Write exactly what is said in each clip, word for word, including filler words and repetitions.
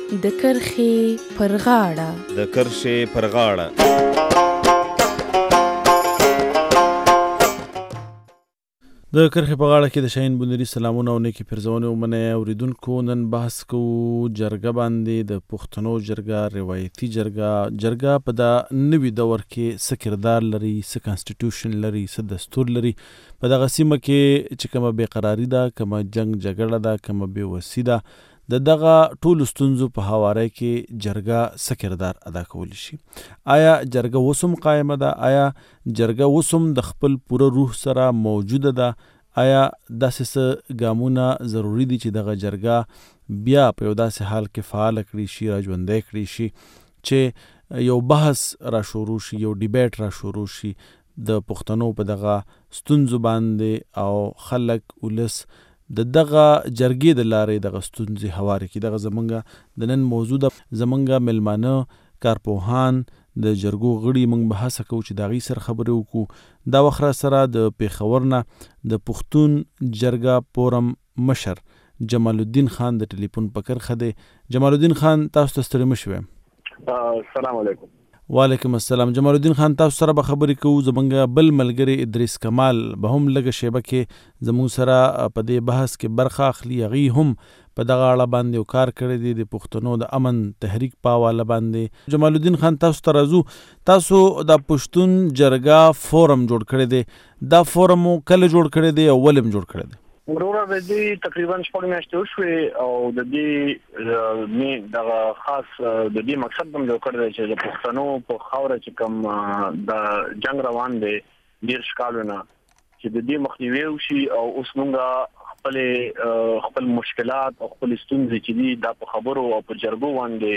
د کرښې پر غاړه د کرښې پر غاړه د کرښې په غاړه کې د شاهین بندري سلامونه او نیکې پرزونې ومنئ اوریدونکو. نن بحث کوو جرګه باندې. د پښتنو جرګه روایتي جرګه جرګه په دا نوي دور کې څه کردار لري، څه کانسټیټیوشن لري، څه دستور لري. په دغه سیمه کې چې کومه بېقراري ده، کومه جنګ جګړه ده، کومه بېوسي ده، د دغه ټولو ستونزو په هواره کې جرګه څه کردار ادا کولی شي. آیا جرګه اوس هم قایمه ده؟ آیا جرګه اوس هم د خپل پوره روح سره موجوده ده؟ آیا داسې څه ګامونه ضروري دي چې دغه جرګه بیا په یو داسې حال کې فعاله کړي شي، را ژوندی کړي شي، چې یو بحث را شروع شي، یو ډیبیټ را شروع شي د پښتنو په دغه ستونزو باندې، او خلک ولس د دغه جرګې د لارې دغه ستونزې هوارې کړي. دغه زمونږ د نن موضوع ده. زمونږ ملمانه کارپوهان د جرګو غړي، موږ به هڅه کوو چې د هغوی سره خبرې وکړو. دا وخت را سره د پېښور نه د پښتون جرګه فورم مشر جمال الدین خان د ټلیفون په کرښه دی. جمال الدین خان، تاسو ته ستړي مه شوئ. السلام علیکم. وعلیکم السلام. جمال الدین خان، تاسو سره به خبرې کوو. زمونږ بل ملګری ادریس کمال به هم لږه شیبه کې زمونږ سره په دې بحث کې برخه اخلي. هغوی هم په دغه اړه باندې یو کار کړی دی، د پښتنو د امن تحریک په حواله باندې. جمال الدین خان، تاسو ته راځو. تاسو د پښتون جرګه فورم جوړ کړی دی. دا فورم کله جوړ کړی دی او ولې هم جوړ کړی دی؟ وروره د دې تقریبا شپږ میاشتې وشوې او د دې مې دغه خاص د دې مقصد هم جوړ کړی دی چې د پښتنو په خاوره چې کوم د جنگ روان دی ډېر کالونه، چې د دې مخنیوی وشي او اوس موږ خپل خپل مشکلات او خپل ستونزې چې دي دا په خبرو او په جرګو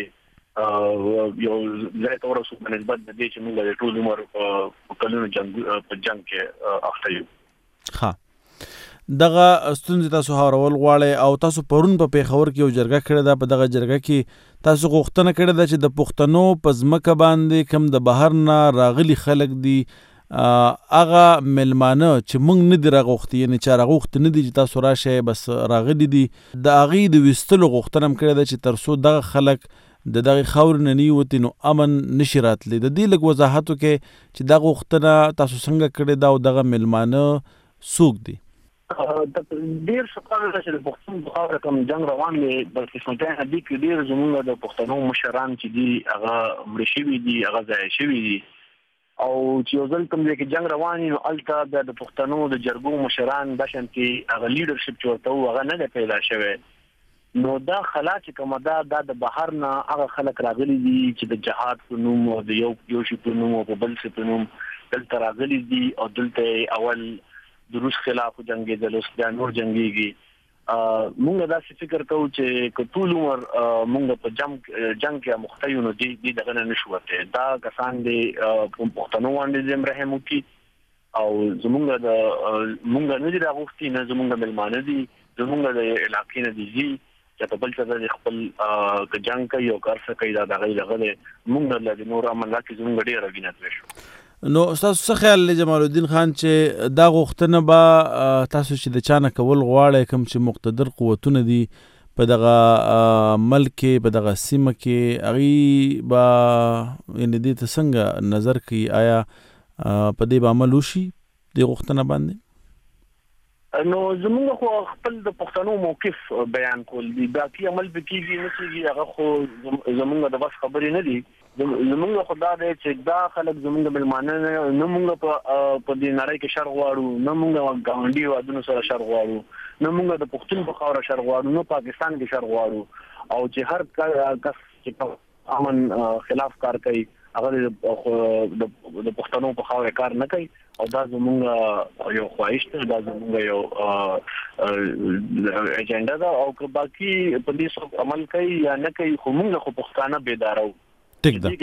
باندې یو ځای ته ورسو په نسبت د دې چې موږ د ټول عمر په کلونو جنگ په جنگ کې اخته یو. ها، دغه ستونزې تاسو هوارول غواړئ او تاسو پرون په پېښور کې یو جرګه کړې ده. په دغه جرګه کې تاسو غوښتنه کړې ده چې د پښتنو په ځمکه باندې کوم د بهر نه راغلي خلک دي، هغه ملمانه چې موږ نه دي راغوښتي، یعنې چا راغوښتي نه دي چې تاسو راشئ، بس راغلي دي، د هغوی د ویستلو غوښتنه هم کړې ده چې تر څو دغه خلک د دغې خاورې نه نه ووتي نو امن نشي راتلی. د دې لږ وضاحت وکړئ چې دا غوښتنه تاسو څنګه کړې ده او دغه ملمانه څوک دي؟ ډېر شکر ده چې د پښتون په خاوره کوم جنګ روان دی، بلکې سمتیانه دي کې ډېر زموږ د پښتنو مشران چې دي هغه مړه شوي دي، هغه ضایع شوي دي، او چې یو ځل کوم ځای کې جنګ روان وي نو هلته بیا د پښتنو د جرګو مشران دا شانتې هغه لیډرشپ چې ورته وو هغه نه دی پیدا شوی. نو دا خلا چې کومه ده دا د بهر نه هغه خلک راغلي دي چې د جهاد په نوم او د یو یو شي په نوم او په بل شي په نوم دلته راغلي دي او دلته اول د روس خلاف جنګېدل، اوس بیا نور جنګېږي. موږ داسې فکر کوو چې که ټول عمر موږ په جنګ جنګ کې مخته یو نو دې دغه نه نشو وتی. دا کسان دي په پښتنو باندې دې رحم وکړي او زموږ د موږ نه دي راغوښتي، نه زموږ ملمانه دي، زموږ د علاقې نه دي ځي چې په بل څه د خپل که جنګ کوي او کار څه کوي دا دغه دغه دی. موږ له نور عملات کې زموږ ډېره وینه توی شو. نو ستاسو څه خیال دی جمال الدین خان چې دا غوښتنه به تاسو چې د چا نه کول غواړئ، کوم چې مقتدر قوتونه دي په دغه ملک کې، په دغه سیمه کې، هغوی به یعنې دې ته څنګه نظر کوي؟ آیا په دې به عمل وشي دې غوښتنه باندې؟ نو زموږ خو خپل د پښتنو موقف بیان کول دي، باقي عمل به کېږي نه کېږي هغه خو زموږ د بس خبرې نه دي. زمونږ خو دا دی چې دا خلک زمونږ ملمانه نه مونږ په دې نړۍ کې شر غواړو، نه مونږ ګاونډي هېوادونو سره شر غواړو، نه مونږ د پښتون په خاوره شر غواړو، نه پاکستان کې شر غواړو، او چې هر کس چې امن خلاف کار کوي هغه د پښتنو په خاوره کار نه کوي، او دا زمونږ یو خواهش ده، دا زمونږ یو ایجنډا ده. او که باقي په دې څوک عمل کوي یا نه کوي خو مونږ خو پښتانه بیداره وو. ټیک ده،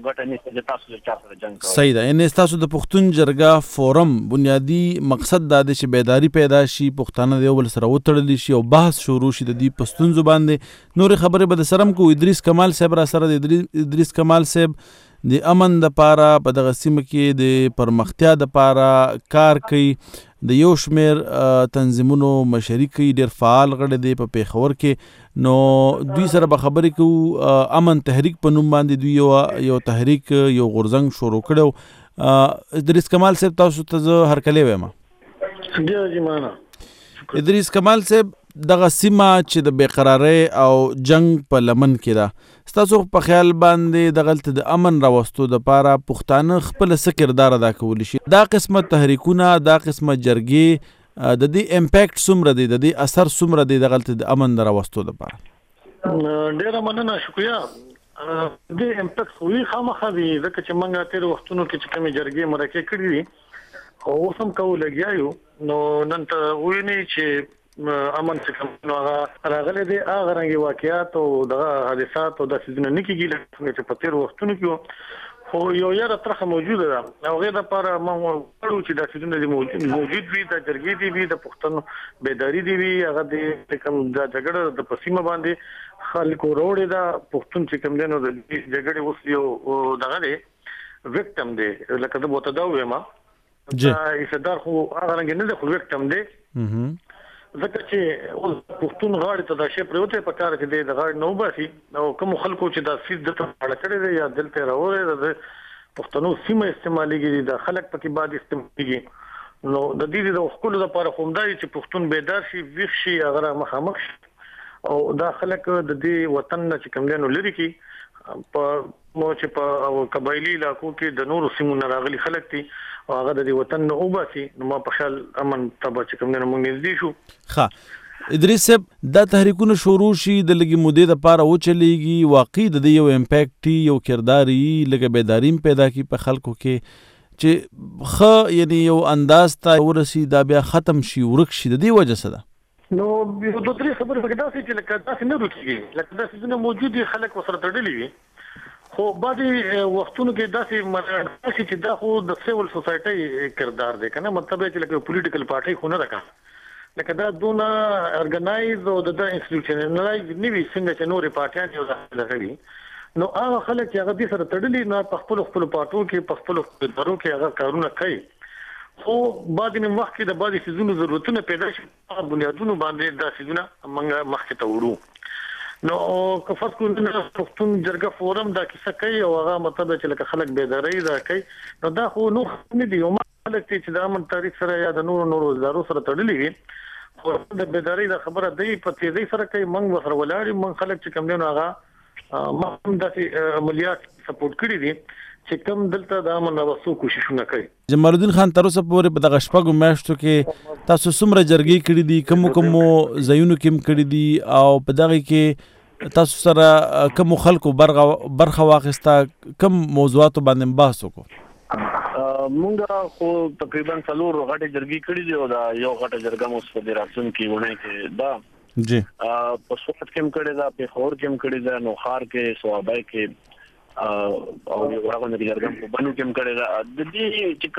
صحیح ده. یعنې ستاسو د پښتون جرګه فورم بنیادي مقصد دا دی چې بیداري پیدا شي، پښتانه د یو بل سره وتړلی شي او بحث شروع شي د دې په ستونزو باندې. نورې خبرې به د سره هم کوو. ادریس کمال صاحب را سره دی. ادریس کمال صاحب د امن د پاره په دغه سیمه کې د پرمختیا د پاره کار کوي. د یو شمیر تنظیمونو مشري کوي، ډېر فعال غړي دی په پیښور کې. نو دوی سره به خبرې کوو. امن تحریک په نوم باندې دوی یو یو تحریک یو غورځنګ شروع کړو. ادریس کمال صاحب تاسو ته زه هرکلی وایم. ادریس کمال صاحب دغه سیمه چې د بېقرارۍ او جنگ په لمن کې ده، ستاسو په خیال باندې دغلته د امن راوستو دپاره پښتانه خپله څه کردار ادا کولی شي؟ دا قسمه تحریکونه، دا قسمه جرګې د دې امپیکټ څومره دی، د دې اثر څومره دی دغلته د امن د راوستو دپاره؟ ډېره مننه، شکریه. دې امپیکټ خو وي خامخا وي، ځکه چې موږ تېرو وختونو کې چې کومې جرګې مرکې کړي دي او اوس هم کوو لګیا یو. نو نن ته ووینئ چې امن چې کوم نو هغه راغلی دی، هغه رنګې واقعات او دغه حادثات او داسې څیزونه نه کېږي لکه چې په تېرو وختونو کې، خو یو یاره ترخه موجوده ده او هغې دپاره موږ غواړو چې دا څیزونه دې موجود وي، دا جرګې دې وي، د پښتنو بیداري دې وي، هغه دې کوم دا جګړه د په سیمه باندې خلکو روړې ده. پښتون چې کوم دی نو د جګړې اوس یو دغه دی، ویکټم دی، لکه زه به ورته دا ووایم دا حصهدار خو هغه رنګې نه دی، خو ویکټم دی. ځکه چې اوس پښتون غاړې ته دا شی پرېوتی په کار چې دی د غاړې نه وباسي او کومو خلکو چې دا سیز دلته اړه کړی دی یا دلته یې راوړی دی، د پښتنو سیمه استعمالېږي، دا خلک پکې بعد استعمالېږي. نو د دې د ښکلو دپاره خو همدا چې پښتون بیدار شي، ویښ شي، هغه را مخامخ شي او دا خلک د دې وطن نه چې کوم دی نو لرې کړي. په مو چې په قبایلي علاقو کې د نورو سیمو نه راغلي خلک دي او هغه د دې وطن نه وباسي، نو ما په خیال امن ته به چې کوم دی نو موږ نږدې شو. ښه ادریس صاحب، دا تحریکونه شروع شي د لږې مودې دپاره وچلېږي، واقعي د دې یو امپیکټ یو کردار وي، لږه بیداري هم پیدا کړي په خلکو کې چې ښه یعنې یو انداز ته ورسي، دا بیا ختم شي، ورک شي، د دې وجه څه ده؟ نو یو دوه درې خبرې پکې داسې چې لکه داسې نه روکېږي، لکه دا څیزونه موجود وي، خلک ورسره تړلي وي، خو بعضې وختونو کې داسې چې دا خو د سیول سوسایټۍ کردار دی که نه، مطلب یې چې لکه پولیټیکل پارټۍ خو نه ده که لکه دا دونه ارګنایز او د ده انسټیټیوشنلایز نه وي څنګه چې نورې پارټیان یو ځای دغه وي. نو هغه خلک چې هغه دې سره تړلي نو په خپلو خپلو پارټو کې په خپلو ادارو کې هغه کارونه کوي، خو بعد نیم وخت کې د بعضې څیزونو ضرورتونه پیدا شي، هغه بنیادونو باندې دا څیزونه موږ مخکې ته وړو. نو که فرض کړو نن پښتون جرګه فورم دا کیسه کوي او هغه مطلب چې لکه خلک بیدارۍ دا کوي، نو دا خو نور نه دي. یو خلک چې د امن تاریخ سره یا د نورو نورو ادارو سره تړلي وي، خو د بیدارۍ دا خبره دی په تیزۍ سره کوي، موږ ورسره ولاړ یو، موږ خلک چې کوم دی نو هغه ما هم داسې عملیات سپورټ کړي دي چې کوم دلته د امن راوستو کوششونه کوي. جمال الدین خان، تر اوسه پورې په دغه شپږو میاشتو کې تاسو څومره جرګې کړي دي، کومو کومو ځایونو کې هم کړي دي او په دغه کې تاسو سره کومو خلکو برخه واخیسته، کوم موضوعاتو باندې بحث وکړو؟ مونږ خو تقریبا څلور غټې جرګې کړي دي او دا یو غټه جرګه مو په دې راتلونکي اونۍ کې ده. جی په سوات کې هم کړې ده، پېښور کې هم کړې ده، نوخار کې، صوابۍ کې او یو هغه جرګه په بنو کې هم کړې ده. د دې چې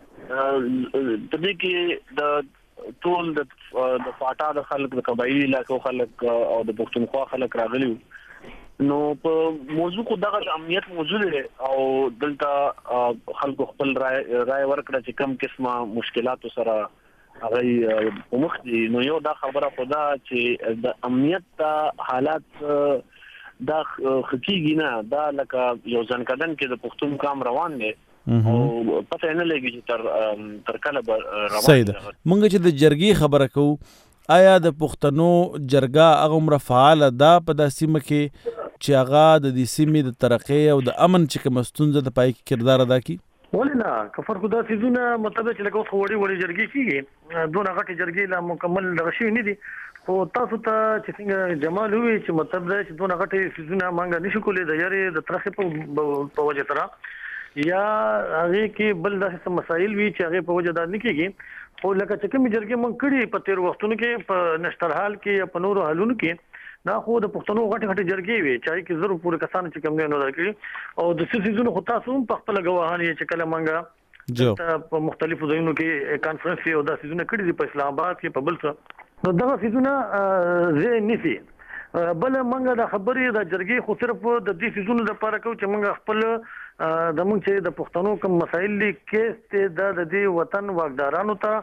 کوم د دې کې د ټول د د فاټا د خلک، د قبایلي علاقو خلک او د پښتونخوا خلک راغلي، نو په موضوع خو دغه امنیت موجود دی او دلته خلکو خپل رای رای ورکړه چې کوم قسمه مشکلاتو سره هغه په مخ دي. نو یو دا خبره خو ده چې د امنیت حالات دا خکېږي نه، دا لکه یو ځنکدن کې د پښتون کام روان دی او پته نه لګي چې تر تر کله به روان. صحیح ده. مونږ چې د جرګې خبره کوو، آیا د پښتنو جرګه هغه عمره فعاله ده په دا سیمه کې چې هغه د دې سیمې د ترقۍ او د امن چې کومه ستونزه د پای کې کردار ادا کړي؟ ولې نه، که فرق دا څیزونه مطلب چې لکه اوس خو وړې وړې جرګې کېږي، دونه غټې جرګې لا مکمل دغه شوي نه دي، خو تاسو ته چې څنګه جمال ووایي چې مطلب دا چې دونه غټې څیزونه موږ نشو کولی د یارې د ترخې په وجه سره، یا هغې کې بل داسې مسایل وي چې هغې په وجه دا نه کېږي. خو لکه چې کومې جرګې موږ کړي په تېرو وختونو کې په نشترحال کې یا په نورو حالونو کې، دا خو د پښتنو غټې غټې جرګې وي چې هغې کې زرو پورې کسانو چې کوم دی نو دا کړي او د څه څیزونو خو تاسو هم په خپله ګواهان یې چې کله موږ په مختلفو ځایونو کې کانفرنس او دا څیزونه کړي دي په اسلام آباد کې په بل څه، نو دغه څیزونه ځای نیسي. بله موږ دا خبرې د جرګې خو صرف د دې څیزونو دپاره کوو چې موږ خپل د موږ چې د پښتنو کوم مسایل دي کیس دی دا د دې وطن واکدارانو ته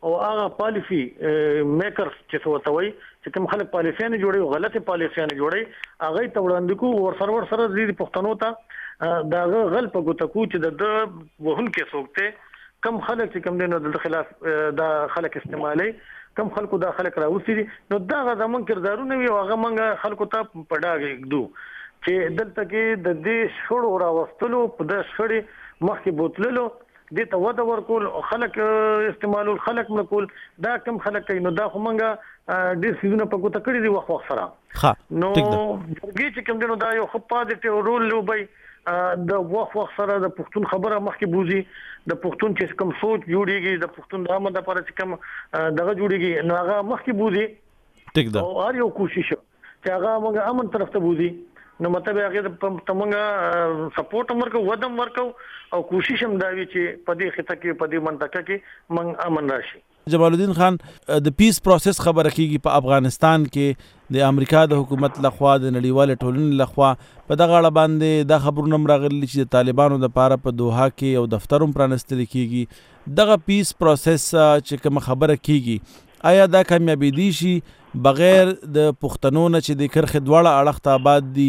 او هغه پالیسی میکرز چې څه وتوي چې کوم خلک پالیسیانه جوړي غلطه پالیسیانه جوړي هغه ته وړاندې کو ور سرور سره د پښتنو ته دا غل په ګوتو کو چې د وهن کې سوکته کم خلک چې کم دینو د خلاف دا خلک استعمالي کم خلکو دا خلک راوستي نو دا زمون کردارونه وي هغه مونږ خلکو ته پډاګ دو چې دلته کې د دې شړو راوستلو په د شړې مخکې بوتللو د ته ودا ورکول خلک استعمالول خلک نکول دا کم خلک نو دا خو مونږه ډیر سيزونه په ګوته کړی دی وخت وخت سره ها نو ورګي چې کوم دینو دا یو خو پازیټیو رول لوبي د وخت وخت سره د پښتون خبره مخکې بوزي د پښتون چې کوم سوچ جوړیږي د پښتون د آمده لپاره چې کوم دغه جوړیږي نو هغه مخکې بوزي ټیک ده او هر یو کوشش چې هغه موږ امن طرف ته بوزي نو مطلب هغه ته موږ سپورټ ورکو ودم ورکو او کوشش هم دا وی چې په دې خطه کې په دې منطقه کې موږ امن راشي جمال الدین خان د پیس پروسس خبره کیږي په افغانستان کې د امریکا د حکومت لخوا د نړیوال ټولنې لخوا په دغه اړه باندې د خبرونو راغلي چې د طالبانو د پاره په دوحه کې او دفترون پرانستل کیږي دغه پیس پروسس چې کوم خبره کیږي آیا دا کامیابی دي شي بغیر د پښتنو نه چې د کرخ دواړه اړخ ته آباد دي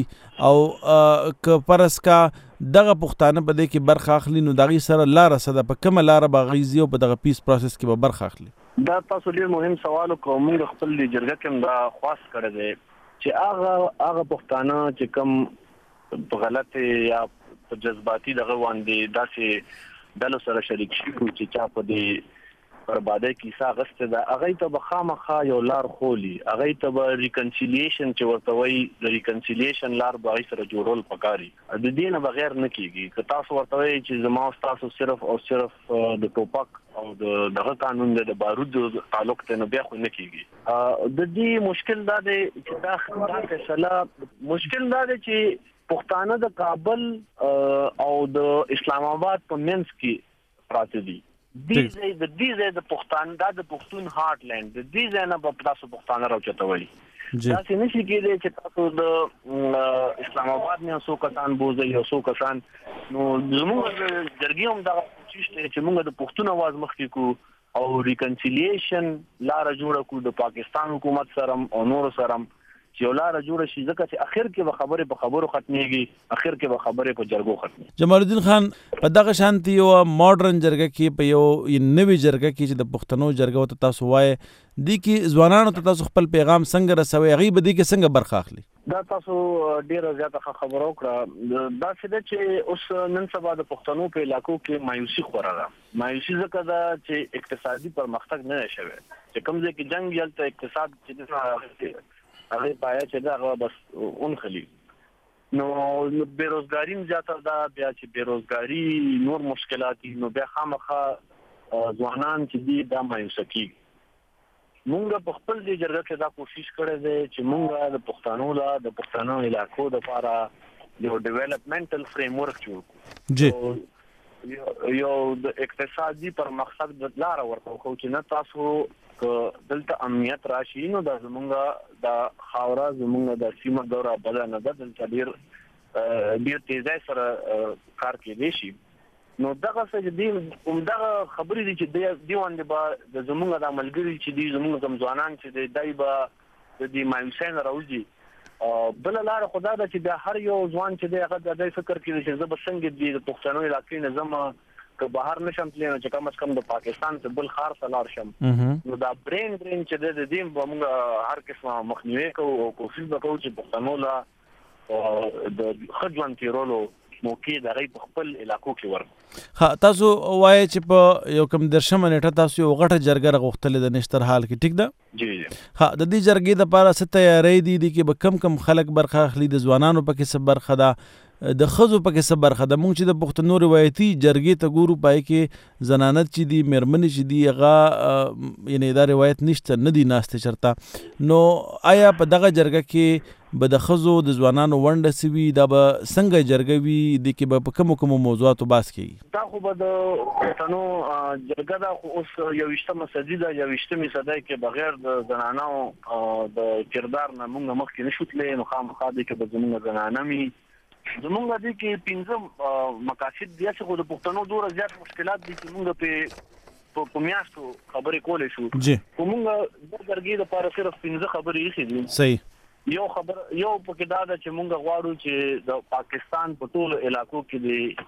او ک پرس کا دغه پښتانه په دې کې برخه اخلي نو دغه سره لار سره په کومه لار باغیزي او په دغه پیس پروسس کې به برخه اخلي دا تاسو ډیر مهم سوال کوم موږ خپل جرګه کې دا خاص کړی دی چې هغه هغه پښتانه چې کوم په غلط یا په جذباتي دغه باندې داسې دلو سره شریک شي چې چا په دې بربادۍ کیسه غسته دا هغه ته بخامخه یو لار خولي هغه ته به ریکنسیلیشن چې ورته وایي د ریکنسیلیشن لار به سره جوړول پکاري د دې نه بغیر نه کیږي که تاسو ورته وایي چې زما تاسو صرف او صرف د ټوپک او د دغه قانون د بارود تعلق ته نه بیا خو نه کیږي د دې مشکل دا دی چې دا دا فیصله مشکل دا دی چې پښتانه د کابل او د اسلام آباد په منځ کې پراته دي دیزه د دیزه د پښتون د پښتون هارټلند د دیزه نه په تاسو پښتانه راوچتوي دا څه نشي کېدای چې تاسو د اسلام آباد نه څو کسان بوزي یو څو کسان نو زموږ جرګې هم دا چې موږ د پښتون आवाज مخکې کو او ریکنسیلیشن لار جوړه کو د پاکستان حکومت سره او نور سره چې ولاره جوړه شي ځکه چې اخر کې به خبره په خبرو ختميږي اخر کې به خبره په جرګو ختمي جمال الدین خان په دغه شانتي یو ماډرن جرګه کې په یو نوې جرګه کې چې د پښتنو جرګه ته تاسو وای دي کې ځوانانو ته تاسو خپل پیغام څنګه رسوي غیب دي کې څنګه برخه اخلي دا تاسو ډیره زیاته خبرو کړه دا چې اوس نن سبا د پښتنو په علاقو کې مایوسی خوره ده مایوسی ځکه دا چې اقتصادي پرمختګ نه شوی چې کوم ځای کې جنگ یلته اقتصاد چې هغه پایا چې دا بس اون خلی نو بیروزګاری زیاته ده بیا چې بیروزګاری نور مشکلات نو بیا خامخا ځوانان چې دي دا مایوسه کیږي مونږ په خپل دې جرګه کې دا کوشش کړې ده چې مونږ د پښتنو لا د پښتنو علاقو لپاره یو ډیولپمنټل فریم ورک جوړ جی یو د اقتصادي پرمختګ د لار ورته خو چې نه تاسو دلته امنیت راشي نو د زمونږه د خاورا زمونږه د سیمه دوره بل نه د دلته ډیر ډیر تیزه سره کار کوي شي نو دغه څه دي همدغه خبرې دي چې دیوان دی د زمونږه د عملګری چې دي زمونږه کم ځوانان چې دی دایبه د دې مایوسین راوځي بل لار خدا دا چې د هر یو ځوان چې دی هغه د فکر کوي چې زه به څنګه دی د پښتنو علاقې نه زما که بهر نشم تللی نو چې کم از کم د پاکستان څخه بل ښار ته لاړ شم نو دا برین برین چې د دې به موږ هر قسمه مخنیوي کوو او کوشش وکړو چې پښتنو لا د ښه ژوند تېرولو موقع د هغوی په خپل علاقو کې ورکړو ها تاسو وایئ چې په یو کم دېرشمه نیټه تاسو یو غټه جرګه راغوښتلې ده نشتر حال کې ټیک ده جی جی ها د دې جرګې دپاره څه تیاری دي دي کې به کم کم خلک برخه اخلي د ځوانانو پکې څه برخه ده د ښځو پکې څه برخه ده مونږ چې د پښتنو روایتي جرګې ته ګورو پای کې زنانت چې دي میرمنې چې دي هغه یعنې دا روایت نشته نه دي ناستې چرته نو آیا په دغه جرګه کې به د ښځو د ځوانانو ونډه څه وي دا به څنګه جرګه وي دې کې به په کومو کومو موضوعاتو بحث کیږي دا خو به د پښتنو جرګه دا خو اوس یوویشتمه صدي ده یوویشتمې صدۍ کې بغیر د زنانو د کردار نه مونږ مخکې نشو تللی نو خامخا دې کې به زمونږ زنانه وي زمونږ دې کې پنځه مقاصد دي چې خو د پښتنو دوره زیات مشکلات دي چې مونږ په په میاشتو خبرې کولې شو جی کومه د درګې د پاره صرف پنځه خبرې یې دي. صحیح یو خبر یو پکې دا ده چې مونږ غواړو چې د پاکستان په ټولو علاقو کې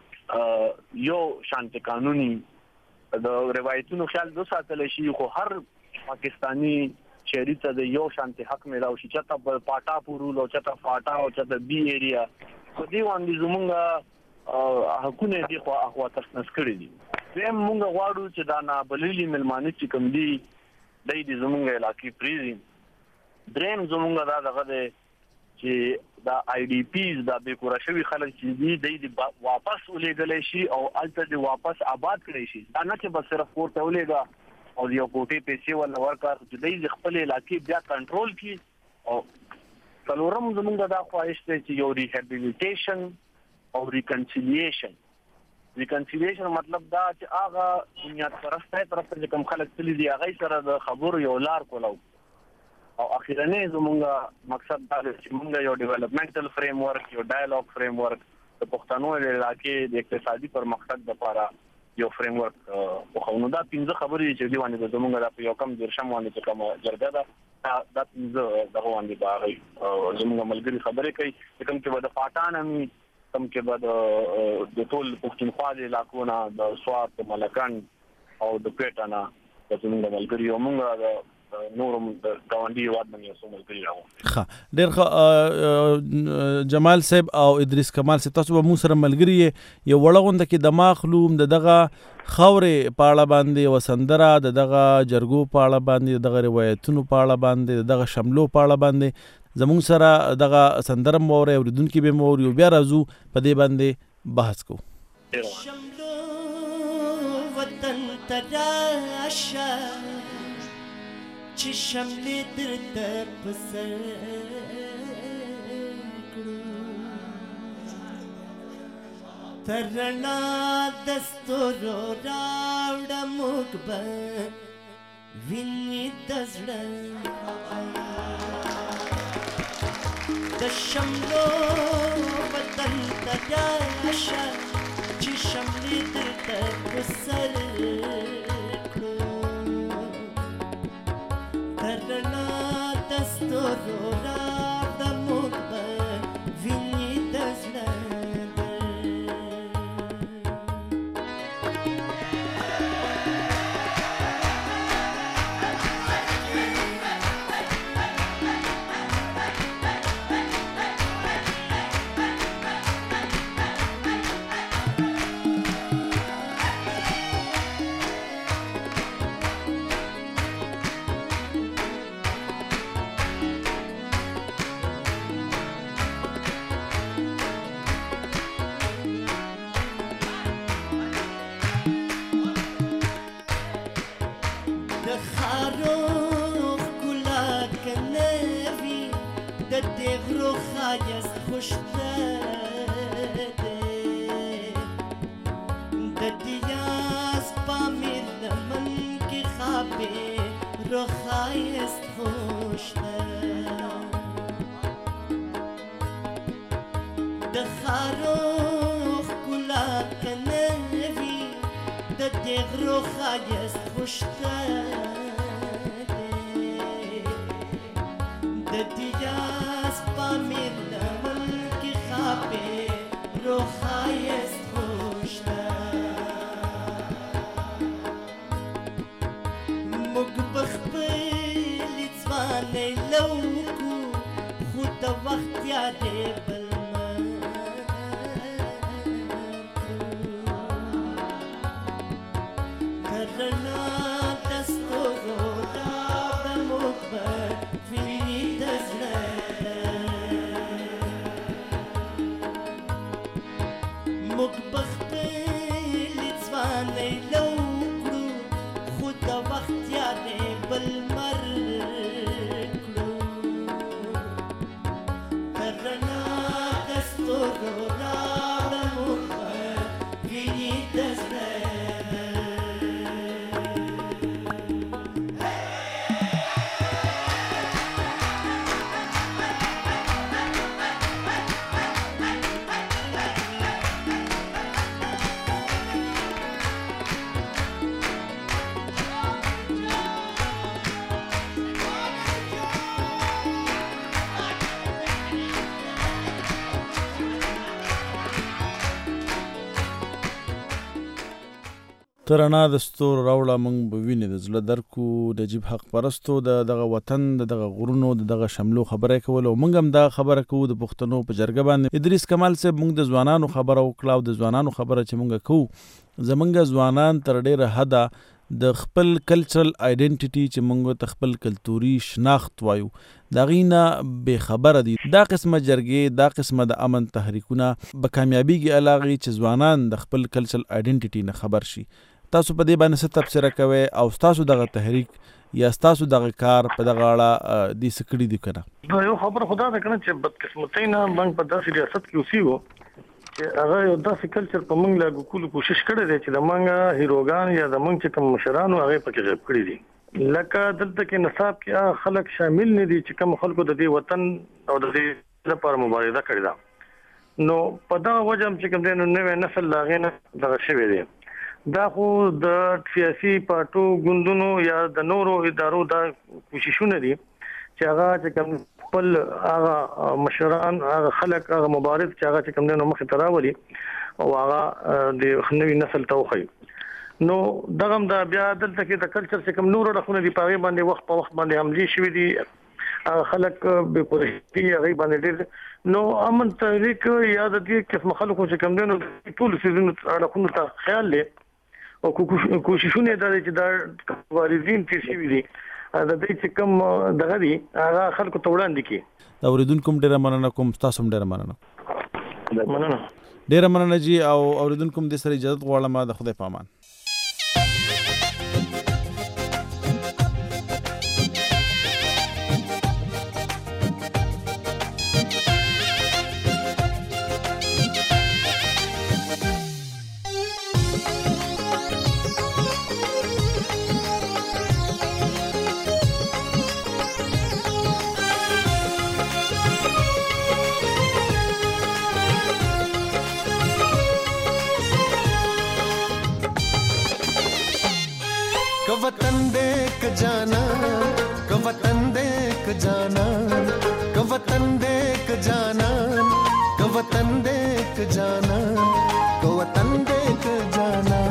د یو شانتي قانوني د روایتونو خیال د ساتل شي خو هر پاکستانی شهري ته د یو شانتي حق ملاوي شي چې تا پاټا پورول او چې تا پاټا او چې د بي ایریا په دې باندې زمونږ حقونه دي خو هغه تاسو کړی دي. زم مونږ غواړو چې دا نه بللی ملمانه چې کوم دي د دې زمونږ علاقې پریزي دریم زمونږ دا دغه دی چې دا آی ډي پیز دا به کور شوی خلک چې دي د واپس ولېګل شي او الته د واپس آباد کړي شي دا نه چې بس صرف کوټه ولېګا او یو کوټه پیسې ول ورکار چې د خپل علاقې بیا کنټرول کړي او څلورم زمونږ دا خواهش دی چې یو ریهابیلیټیشن او ریکنسیلیشن. ریکنسیلیشن مطلب دا چې هغه بنیاد پرسته طرف ته کوم خلک تللی دی هغه سره د خبرو یو لار کولو او اخیرنه زمونږ مقصد دا دی چې مونږ یو ډیولپمنټل فریم ورک یو ډایالوګ فریم ورک د پښتنو علاقې د اقتصادي پرمختګ لپاره یو فریم ورک په خونو دا پنځه خبرې چې دی باندې زمونږ د یو کم درشم باندې کوم جرګه ده دا پنځه دغه باندې باغ زمونږ ملګری خبرې کوي کوم چې د پاټانمي کوم کې بعد د ټول پښتونخوا د علاقو نه د سوات ملکان او د پیټانا د زمونږ ملګری او مونږ د نورم د گاونډي واد باندې اوسو ملګری راو. ښه ډېر ښه جمال صاحب او ادریس کمال صاحب تاسو به مو سره ملګری یو وړغونده کې د ماخلوم د دغه خاورې په اړه باندې وسندره د دغه جرګو په اړه باندې دغه روایتونو په اړه باندې دغه شملو په اړه باندې زموږ سره دغه سندره موري اوریدونکو به موري او بیا راځو په دې باندې بحث کوو. شملو وطن تراشه چې شملې درته پسر کړو ترنا دستورو راوړه موږ به ویني د زړه د شملو وطن تراشه چې شملې درته پسر کړو ترنا دستورو راوړه موږ به ویني د زړه ترنا د ستور راوړه مونږ به وینې د زړه درکو نجیب حق پرستو د دغه وطن د دغه غرونو د دغه شملو خبره کول او مونږ هم دا خبره کوو د پښتنو په جرګه باندې. ادریس کمال صاحب مونږ د ځوانانو خبره وکړه او د ځوانانو خبره چې مونږ کوو زمونږ ځوانان تر ډیره حده د خپل کلچرل آیډنټیټي چې مونږ ته خپل کلتوري شناخت وایو دا غینا به خبره دي. دا قسمه جرګې دا قسمه د امن تحریکونه به کامیابیږي علاوه چې ځوانان د خپل کلچرل آیډنټیټي نه خبر شي. تاسو په دې باندې څه تبصره کوئ او تاسو دغه تحریک یا تاسو دغه کار په دغه اړه د سکړی دي کنه؟ یو خبر خدا ده کنه چې بدقسمتۍ نه موږ په داسې ریاست کې اوسېږو چې هغه یو داسې کلچر په موږ لاګو کولو کوشش کړی دی چې د موږ هیروګان یا د موږ چې کوم مشرانو هغه پکې غیب کړی دي. لکه دلته کې نصاب کې خلک شامل نه دي چې کوم خلکو د دې وطن او د دې لپاره مبارزه کړې ده. نو په دا وجه چې کوم دین نوې نسل لاغې نه دغه شوی دی. دا خو د سیاسي پارټو ګوندونو یا د نورو ادارو دا کوششونه دي چې هغه چې کوم خپل هغه مشران هغه خلک هغه مبارز چې هغه چې کوم دین مخ ته راولي او هغه د نوې نسل ته وخی. نو دغه دا بیا دلته کې د کلچر چې کوم نور رخونه دی پاغي باندې وخت په وخت باندې حملي شوې دي خلک به پرشتي هغه باندې ډېر نو امن تحریک یا د دې قسم خلکو چې کوم دین ټول سيزون رخونه ته خیال لې او کوششونه دا چې دا وارزین تیر شي دي د دې چې کوم دغه دي هغه خلکو ته وړاندې کی. دا اوریدونکو ډېر مننه کوم تاسو هم ډېر مننه. مننه ډېر مننه جی او اوریدونکو د سره اجازه غواړم د خدای په امان. वतन देख जाना क वतन देख जाना क वतन देख जाना क वतन देख जाना क वतन देख जाना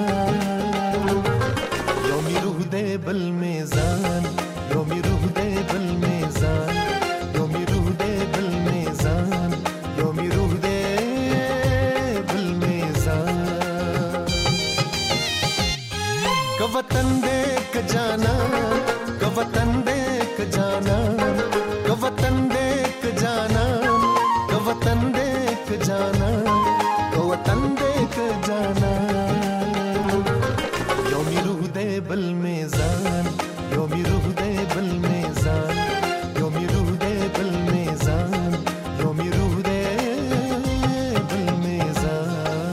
योमी रूह दे बल मेज़ान योमी रूह दे बल मेज़ान योमी रूह दे बल मेज़ान योमी रूह दे बल मेज़ान क वतन जाना क वतन देख जाना क वतन देख जाना क वतन देख जाना क वतन देख जाना योमी रूह दे बल मेज़ान योमी रूह दे बल मेज़ान योमी रूह दे बल मेज़ान योमी रूह दे बल मेज़ान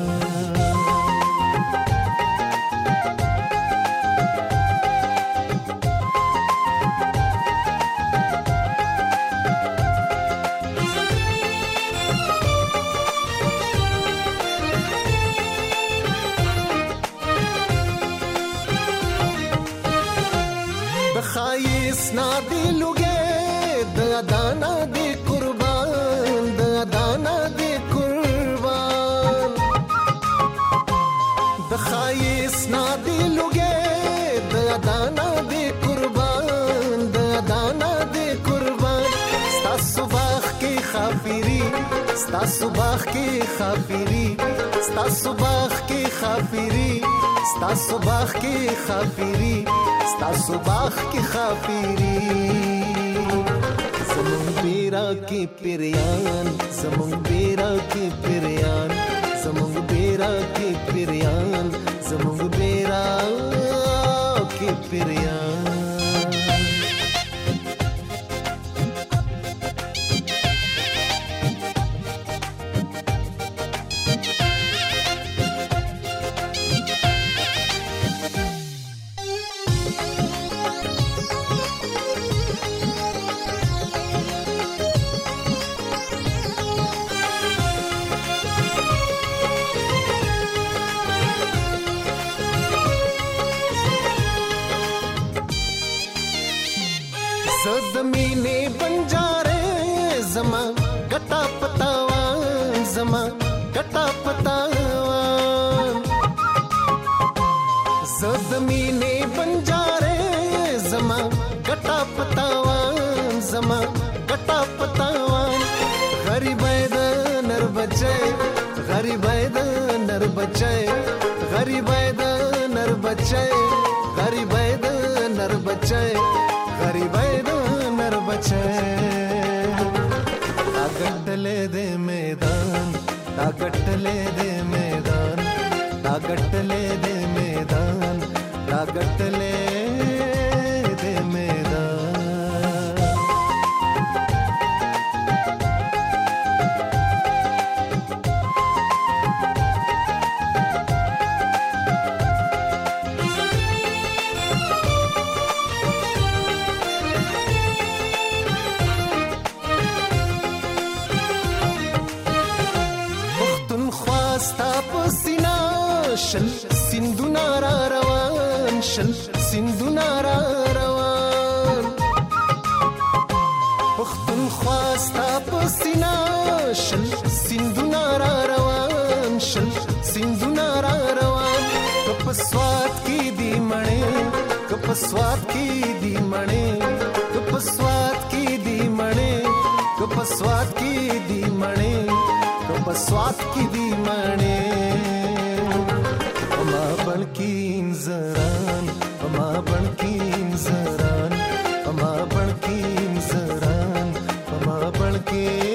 नादी लुगे दाना दे कुर्बान दाना दे कुर्बान दखाइस नादी लुगे दाना दे कुर्बान दाना दे कुर्बान स्ता सुबह की खाफिरी स्ता सुबह की खाफिरी स्ता सुबह की खाफिरी स्ता सुबह की खाफिरी स्ता सुबह की खाफिरी ज़मुन बेरा की पिरियान ज़मुन बेरा की पिरियान ज़मुन बेरा की पिरियान ज़मुन बेरा की पिरियान ज़मीने बंजारे ज़मा गटा पतावान ज़मा गटा पतावान زمینه بنجاره زما ګټا پتاوان زما ګټا پتاوان غریبای د نر بچي غریبای د نر بچي غریبای د نر بچي غریبای د نر بچي غریبای د نر بچي اګټلې دې میدان اګټلې دې میدان اګټلې دې میدان اګټلې دې میدان شل سندونه را روان شل سندونه را روان پښتونخوا ستا په سینا شل سندونه را روان شل سندونه را روان که په سوات کې دی مړې که په سوات کې دی مړې که په سوات کې دی مړې که په سوات کې دی مړې که په سوات کې دی مړې ما بلکین زران ما بلکین زران ما بلکین زران ما بلکین